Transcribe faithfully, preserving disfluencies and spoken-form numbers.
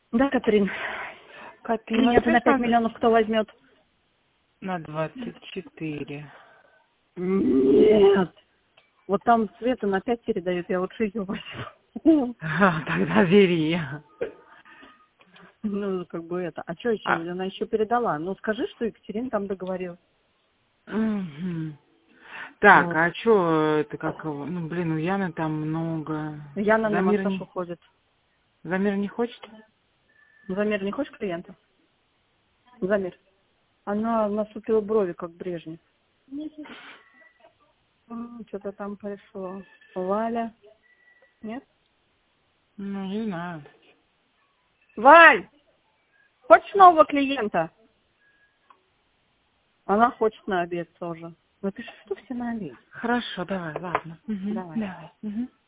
Да, Катрин. Катя, Клиенты на пять миллионов кто возьмет? На двадцать четыре. Нет. Вот там Света на пять передает, я лучше ее возьму. А, тогда бери. Ну, как бы это. А что еще? А, Она еще передала. Ну, скажи, что Екатерина там договорилась. мгм. Так, Вот. а чё это как его? Ну, блин, у Яны там много. Яна на Замир массаж не, уходит. Замир не хочет? Замир, не хочешь клиента? Замир. Она насупила брови, как Брежнев. М, Что-то там пришло. Валя. Нет? Ну, не знаю. Валь! Хочешь нового клиента? Она хочет на обед тоже. Напиши, что все на обед. Хорошо, давай, ладно. Мгм, Давай. давай. Мгм.